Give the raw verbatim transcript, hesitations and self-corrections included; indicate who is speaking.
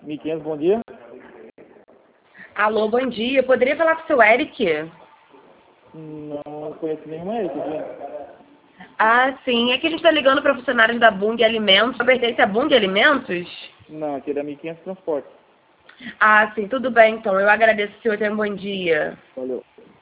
Speaker 1: mil e quinhentos, bom dia.
Speaker 2: Alô, bom dia. Eu poderia falar com o seu Eric?
Speaker 1: Não conheço nenhuma Eric, viu?
Speaker 2: Ah, sim. É que a gente está ligando para funcionários da Bung Alimentos. Você pertence a Bung Alimentos?
Speaker 1: Não, aqui é da mil e quinhentos Transporte.
Speaker 2: Ah, sim. Tudo bem, então. Eu agradeço, senhor. Tenha um bom dia.
Speaker 1: Valeu.